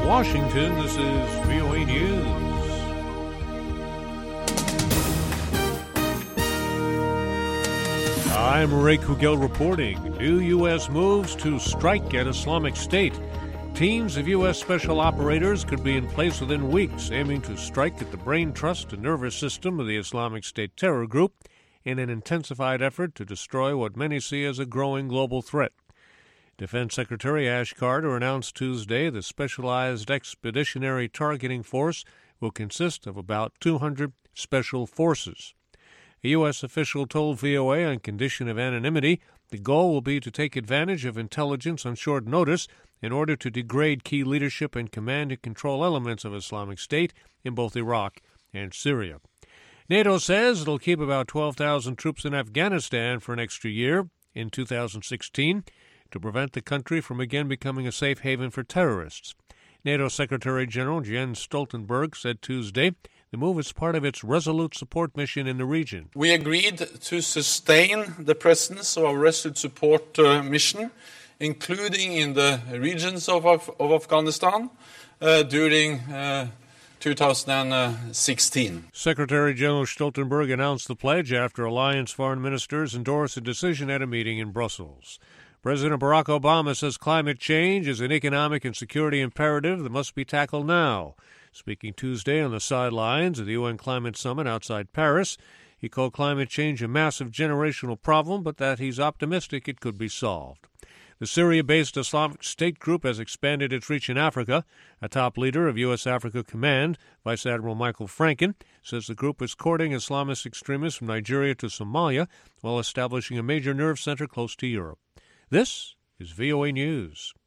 Washington, this is VOA News. I'm Ray Kugel reporting. New U.S. moves to strike at Islamic State. Teams of U.S. special operators could be in place within weeks, aiming to strike at the brain trust and nervous system of the Islamic State terror group in an intensified effort to destroy what many see as a growing global threat. Defense Secretary Ash Carter announced Tuesday the Specialized Expeditionary Targeting Force will consist of about 200 special forces. A U.S. official told VOA on condition of anonymity the goal will be to take advantage of intelligence on short notice in order to degrade key leadership and command and control elements of Islamic State in both Iraq and Syria. NATO says it'll keep about 12,000 troops in Afghanistan for an extra year in 2016 to prevent the country from again becoming a safe haven for terrorists. NATO Secretary General Jens Stoltenberg said Tuesday the move is part of its resolute support mission in the region. We agreed to sustain the presence of our resolute support mission, including in the regions of Afghanistan during 2016. Secretary General Stoltenberg announced the pledge after alliance foreign ministers endorsed a decision at a meeting in Brussels. President Barack Obama says climate change is an economic and security imperative that must be tackled now. Speaking Tuesday on the sidelines of the UN Climate Summit outside Paris, he called climate change a massive generational problem, but that he's optimistic it could be solved. The Syria-based Islamic State group has expanded its reach in Africa. A top leader of U.S. Africa Command, Vice Admiral Michael Franken, says the group is courting Islamist extremists from Nigeria to Somalia while establishing a major nerve center close to Europe. This is VOA News.